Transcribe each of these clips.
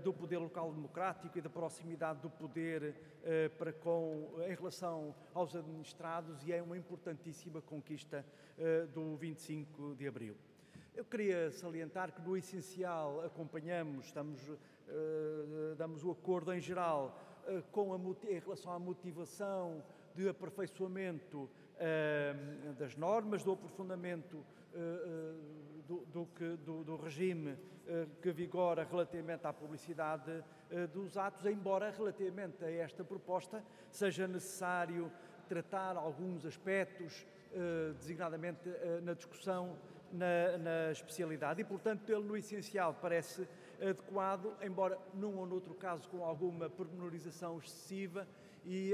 do poder local democrático e da proximidade do poder em relação aos administrados, e é uma importantíssima conquista do 25 de Abril. Eu queria salientar que, no essencial, damos o acordo em geral em relação à motivação de aperfeiçoamento das normas, do aprofundamento do regime que vigora relativamente à publicidade dos atos, embora relativamente a esta proposta seja necessário tratar alguns aspectos, designadamente na discussão na especialidade, e, portanto, ele no essencial parece adequado, embora num ou noutro caso com alguma pormenorização excessiva e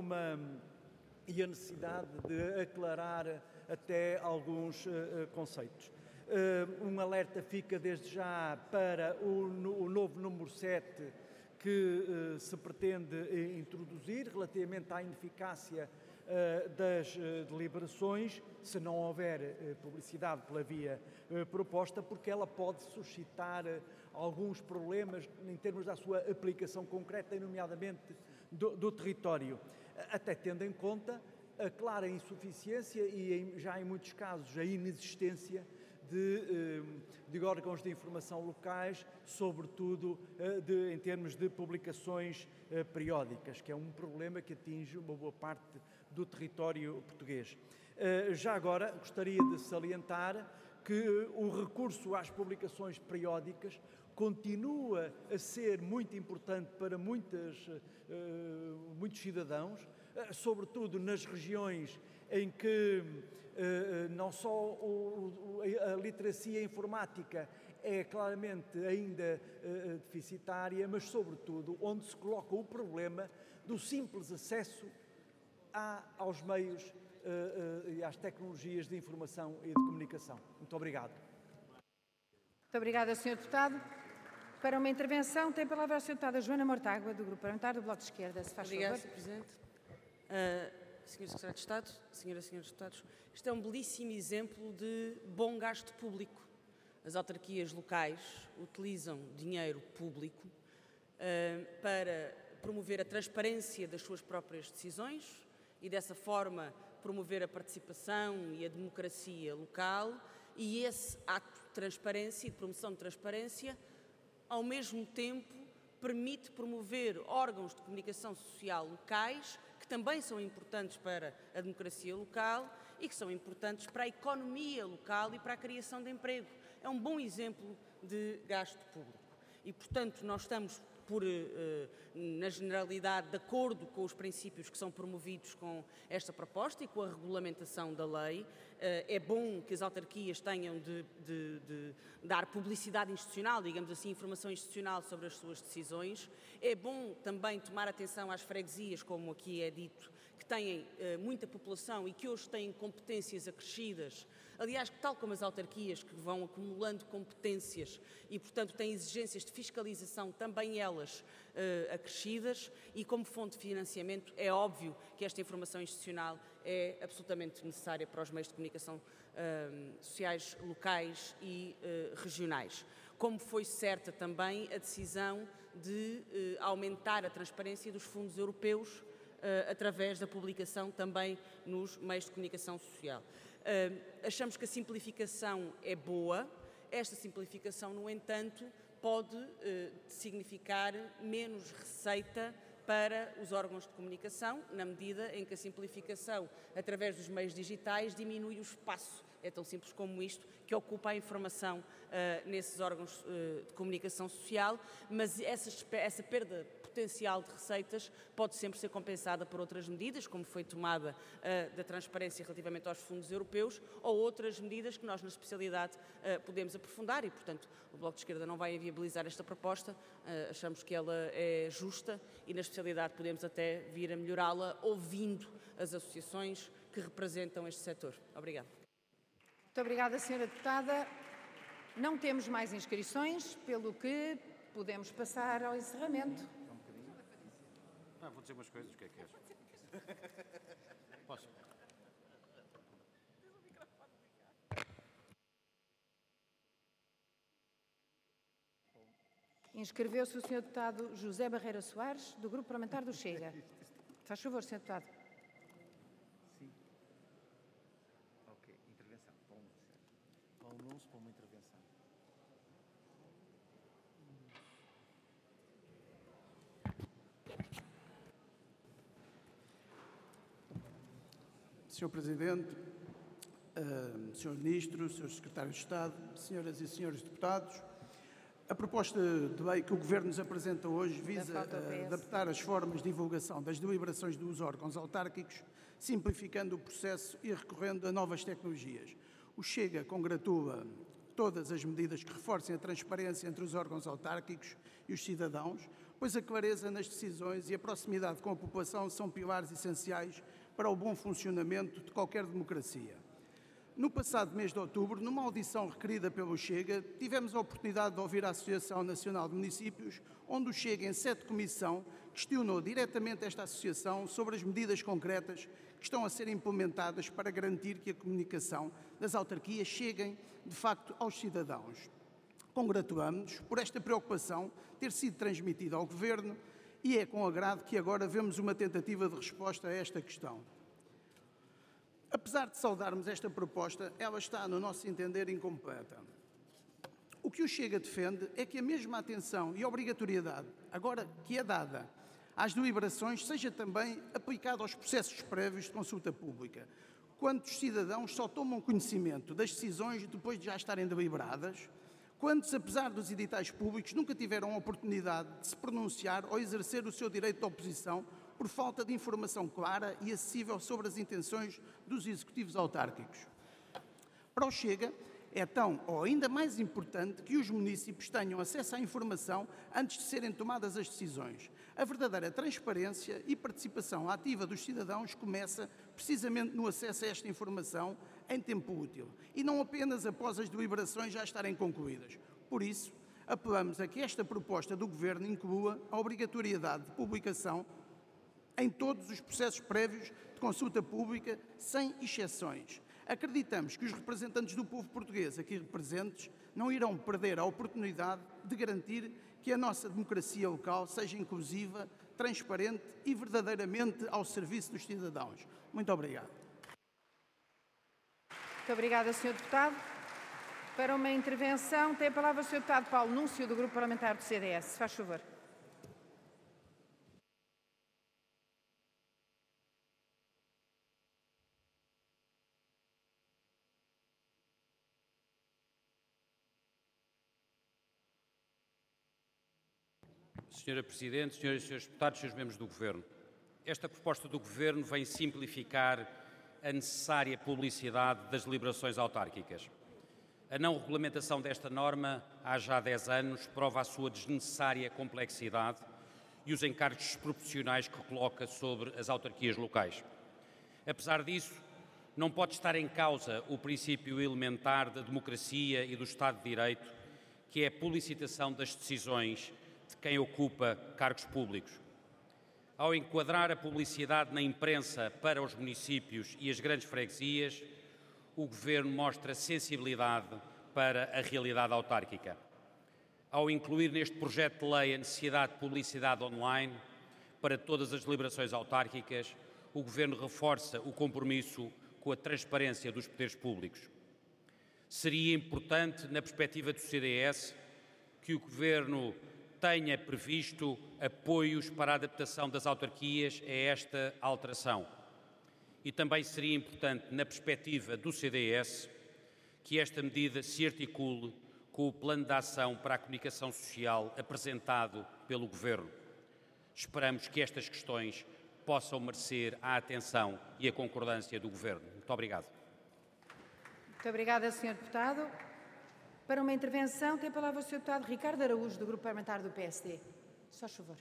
a necessidade de aclarar até alguns conceitos. Um alerta fica desde já para o novo número 7 que se pretende introduzir relativamente à ineficácia das deliberações, se não houver publicidade pela via proposta, porque ela pode suscitar alguns problemas em termos da sua aplicação concreta, nomeadamente do território, até tendo em conta a clara insuficiência e, já em muitos casos, a inexistência de órgãos de informação locais, sobretudo em termos de publicações periódicas, que é um problema que atinge uma boa parte do território português. Já agora, gostaria de salientar que o recurso às publicações periódicas continua a ser muito importante para muitos cidadãos, sobretudo nas regiões em que não só a literacia informática é claramente ainda deficitária, mas, sobretudo, onde se coloca o problema do simples acesso aos meios e às tecnologias de informação e de comunicação. Muito obrigado. Muito obrigada, Sr. Deputado. Para uma intervenção, tem a palavra a Sra. Deputada Joana Mortágua, do Grupo Parlamentar do Bloco de Esquerda. Se faz Obrigada, favor. Sr. Presidente. Sr. Secretário de Estado, Senhoras e Senhores Deputados, isto é um belíssimo exemplo de bom gasto público. As autarquias locais utilizam dinheiro público para promover a transparência das suas próprias decisões e, dessa forma, promover a participação e a democracia local, e esse ato de transparência e de promoção de transparência, ao mesmo tempo, permite promover órgãos de comunicação social locais que também são importantes para a democracia local e que são importantes para a economia local e para a criação de emprego. É um bom exemplo de gasto público. E, portanto, nós estamos na generalidade, de acordo com os princípios que são promovidos com esta proposta e com a regulamentação da lei. É bom que as autarquias tenham de dar publicidade institucional, digamos assim, informação institucional sobre as suas decisões. É bom também tomar atenção às freguesias, como aqui é dito, que têm muita população e que hoje têm competências acrescidas. Aliás, tal como as autarquias, que vão acumulando competências e, portanto, têm exigências de fiscalização, também elas acrescidas, e como fonte de financiamento é óbvio que esta informação institucional é absolutamente necessária para os meios de comunicação sociais locais e regionais. Como foi certa também a decisão de aumentar a transparência dos fundos europeus através da publicação também nos meios de comunicação social. Achamos que a simplificação é boa. Esta simplificação, no entanto, pode significar menos receita para os órgãos de comunicação, na medida em que a simplificação, através dos meios digitais, diminui o espaço, é tão simples como isto, que ocupa a informação nesses órgãos de comunicação social, mas essa perda potencial de receitas pode sempre ser compensada por outras medidas, como foi tomada da transparência relativamente aos fundos europeus, ou outras medidas que nós, na especialidade, podemos aprofundar, e, portanto, o Bloco de Esquerda não vai inviabilizar esta proposta. Achamos que ela é justa e, na especialidade, podemos até vir a melhorá-la ouvindo as associações que representam este setor. Obrigada. Muito obrigada, Sra. Deputada. Não temos mais inscrições, pelo que podemos passar ao encerramento. Vou dizer umas coisas, o que é que és? Posso? Inscreveu-se o Sr. Deputado José Barreira Soares, do Grupo Parlamentar do Chega. Faz favor, Sr. Deputado. Sim. Ok, intervenção. Para um anúncio, para uma intervenção. Sr. Presidente, Sr. Ministro, Sr. Secretário de Estado, Senhoras e Senhores Deputados, a proposta de lei que o Governo nos apresenta hoje visa adaptar as formas de divulgação das deliberações dos órgãos autárquicos, simplificando o processo e recorrendo a novas tecnologias. O Chega congratula todas as medidas que reforcem a transparência entre os órgãos autárquicos e os cidadãos, pois a clareza nas decisões e a proximidade com a população são pilares essenciais para o bom funcionamento de qualquer democracia. No passado mês de outubro, numa audição requerida pelo Chega, tivemos a oportunidade de ouvir a Associação Nacional de Municípios, onde o Chega, em sede de comissão, questionou diretamente esta associação sobre as medidas concretas que estão a ser implementadas para garantir que a comunicação das autarquias chegue, de facto, aos cidadãos. Congratulamos-nos por esta preocupação ter sido transmitida ao Governo e é com agrado que agora vemos uma tentativa de resposta a esta questão. Apesar de saudarmos esta proposta, ela está, no nosso entender, incompleta. O que o Chega defende é que a mesma atenção e obrigatoriedade, agora que é dada às deliberações, seja também aplicada aos processos prévios de consulta pública. Quantos cidadãos só tomam conhecimento das decisões depois de já estarem deliberadas? Quantos, apesar dos editais públicos, nunca tiveram a oportunidade de se pronunciar ou exercer o seu direito de oposição por falta de informação clara e acessível sobre as intenções dos executivos autárquicos? Para o Chega, é tão ou ainda mais importante que os municípios tenham acesso à informação antes de serem tomadas as decisões. A verdadeira transparência e participação ativa dos cidadãos começa precisamente no acesso a esta informação em tempo útil e não apenas após as deliberações já estarem concluídas. Por isso, apelamos a que esta proposta do Governo inclua a obrigatoriedade de publicação em todos os processos prévios de consulta pública, sem exceções. Acreditamos que os representantes do povo português aqui presentes não irão perder a oportunidade de garantir que a nossa democracia local seja inclusiva, transparente e verdadeiramente ao serviço dos cidadãos. Muito obrigado. Muito obrigada, Sr. Deputado. Para uma intervenção, tem a palavra o Sr. Deputado Paulo Núncio, do Grupo Parlamentar do CDS. Faz favor. Senhora Presidente, Senhoras e Senhores Deputados, Senhores Membros do Governo, esta proposta do Governo vem simplificar a necessária publicidade das deliberações autárquicas. A não regulamentação desta norma há já 10 anos prova a sua desnecessária complexidade e os encargos desproporcionais que coloca sobre as autarquias locais. Apesar disso, não pode estar em causa o princípio elementar da democracia e do Estado de Direito, que é a publicitação das decisões de quem ocupa cargos públicos. Ao enquadrar a publicidade na imprensa para os municípios e as grandes freguesias, o Governo mostra sensibilidade para a realidade autárquica. Ao incluir neste projeto de lei a necessidade de publicidade online para todas as deliberações autárquicas, o Governo reforça o compromisso com a transparência dos poderes públicos. Seria importante, na perspectiva do CDS, que o Governo tenha previsto apoios para a adaptação das autarquias a esta alteração. E também seria importante, na perspectiva do CDS, que esta medida se articule com o Plano de Ação para a Comunicação Social apresentado pelo Governo. Esperamos que estas questões possam merecer a atenção e a concordância do Governo. Muito obrigado. Muito obrigada, Sr. Deputado. Para uma intervenção, tem a palavra o Sr. Deputado Ricardo Araújo, do Grupo Parlamentar do PSD. Só favor.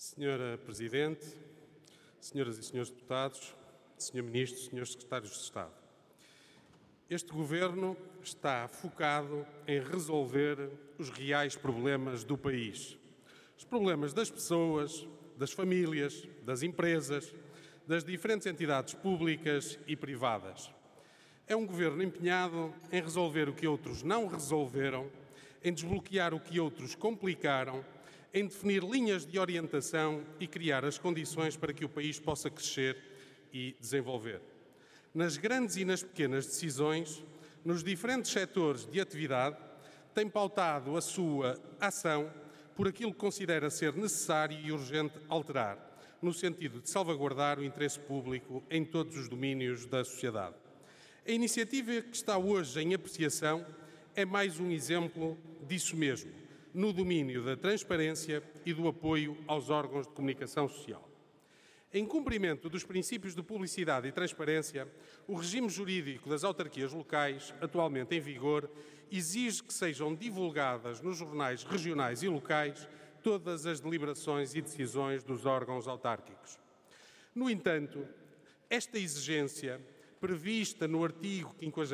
Senhora Presidente, senhoras e senhores deputados, Senhor Ministro, senhores Secretários de Estado, este Governo está focado em resolver os reais problemas do país. Os problemas das pessoas, das famílias, das empresas, das diferentes entidades públicas e privadas. É um Governo empenhado em resolver o que outros não resolveram, em desbloquear o que outros complicaram, em definir linhas de orientação e criar as condições para que o país possa crescer e desenvolver. Nas grandes e nas pequenas decisões, nos diferentes setores de atividade, tem pautado a sua ação por aquilo que considera ser necessário e urgente alterar, no sentido de salvaguardar o interesse público em todos os domínios da sociedade. A iniciativa que está hoje em apreciação é mais um exemplo disso mesmo, no domínio da transparência e do apoio aos órgãos de comunicação social. Em cumprimento dos princípios de publicidade e transparência, o regime jurídico das autarquias locais, atualmente em vigor, exige que sejam divulgadas nos jornais regionais e locais todas as deliberações e decisões dos órgãos autárquicos. No entanto, esta exigência, prevista no artigo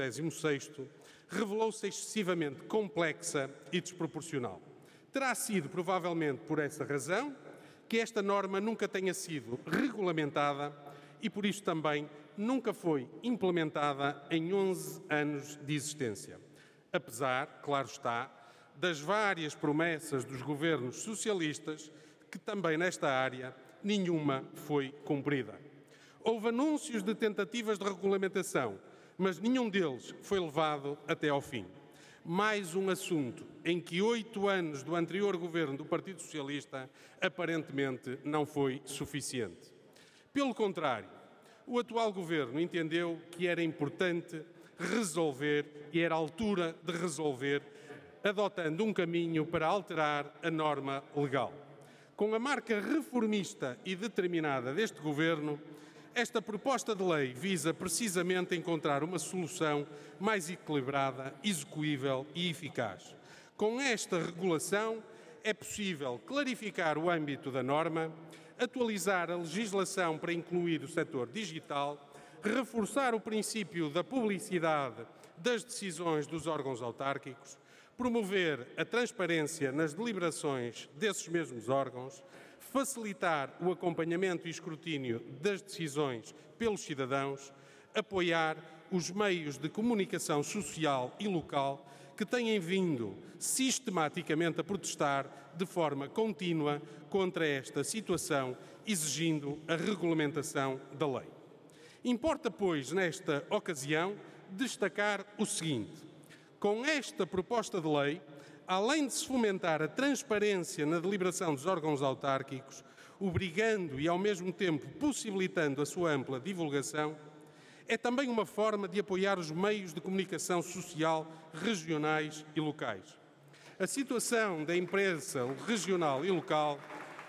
56º, revelou-se excessivamente complexa e desproporcional. Terá sido, provavelmente, por essa razão, que esta norma nunca tenha sido regulamentada e, por isso também, nunca foi implementada em 11 anos de existência. Apesar, claro está, das várias promessas dos governos socialistas, que também nesta área nenhuma foi cumprida. Houve anúncios de tentativas de regulamentação, mas nenhum deles foi levado até ao fim. Mais um assunto em que 8 anos do anterior governo do Partido Socialista aparentemente não foi suficiente. Pelo contrário, o atual governo entendeu que era importante resolver e era a altura de resolver, adotando um caminho para alterar a norma legal. Com a marca reformista e determinada deste governo, esta proposta de lei visa precisamente encontrar uma solução mais equilibrada, execuível e eficaz. Com esta regulação, é possível clarificar o âmbito da norma, atualizar a legislação para incluir o setor digital, reforçar o princípio da publicidade das decisões dos órgãos autárquicos, promover a transparência nas deliberações desses mesmos órgãos, facilitar o acompanhamento e escrutínio das decisões pelos cidadãos, apoiar os meios de comunicação social e local que têm vindo sistematicamente a protestar de forma contínua contra esta situação, exigindo a regulamentação da lei. Importa, pois, nesta ocasião, destacar o seguinte: com esta proposta de lei, além de se fomentar a transparência na deliberação dos órgãos autárquicos, obrigando e, ao mesmo tempo, possibilitando a sua ampla divulgação, é também uma forma de apoiar os meios de comunicação social regionais e locais. A situação da imprensa regional e local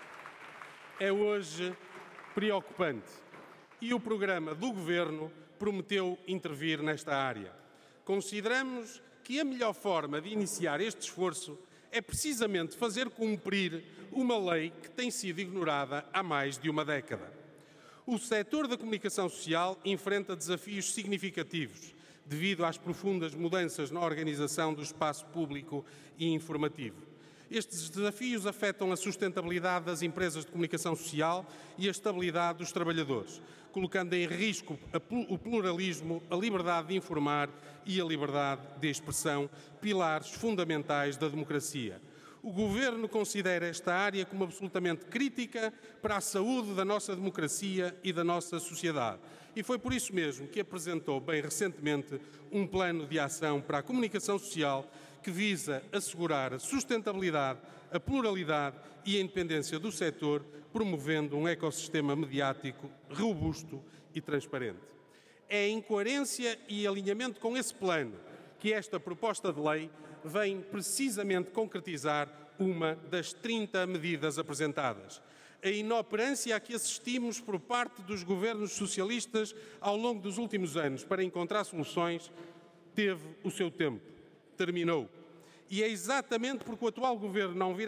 é hoje preocupante e o programa do Governo prometeu intervir nesta área. Consideramos que a melhor forma de iniciar este esforço é precisamente fazer cumprir uma lei que tem sido ignorada há mais de uma década. O setor da comunicação social enfrenta desafios significativos devido às profundas mudanças na organização do espaço público e informativo. Estes desafios afetam a sustentabilidade das empresas de comunicação social e a estabilidade dos trabalhadores, colocando em risco o pluralismo, a liberdade de informar e a liberdade de expressão, pilares fundamentais da democracia. O Governo considera esta área como absolutamente crítica para a saúde da nossa democracia e da nossa sociedade. E foi por isso mesmo que apresentou, bem recentemente, um plano de ação para a comunicação social que visa assegurar a sustentabilidade, a pluralidade e a independência do setor, promovendo um ecossistema mediático robusto e transparente. É em coerência e alinhamento com esse plano que esta proposta de lei vem precisamente concretizar uma das 30 medidas apresentadas. A inoperância a que assistimos por parte dos governos socialistas ao longo dos últimos anos para encontrar soluções teve o seu tempo, terminou. E é exatamente porque o atual governo não virá